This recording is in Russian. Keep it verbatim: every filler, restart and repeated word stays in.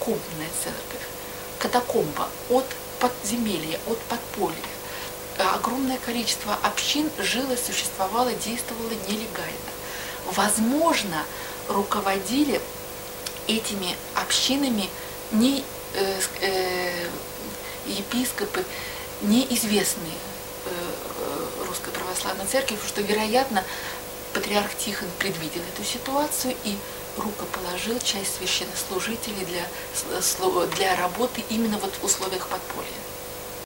катакомбная церковь, катакомба от подземелья, от подполья. Огромное количество общин жило, существовало, действовало нелегально. Возможно, руководили этими общинами не э, э, епископы, неизвестные э, Русской Православной Церкви, потому что, вероятно, патриарх Тихон предвидел эту ситуацию и рукоположил часть священнослужителей для, для работы именно вот в условиях подполья.